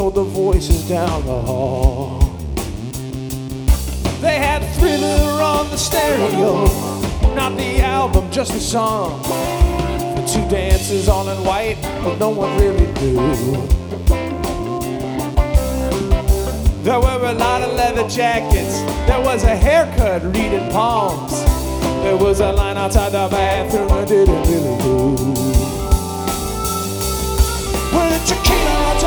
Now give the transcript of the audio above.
the voices down the hall. They had Thriller on the stereo, not the album, just the song. The two dances all in white, but no one really knew. There were a lot of leather jackets, there was a haircut reading palms. There was a line outside the bathroom I didn't really do. Well, the tequila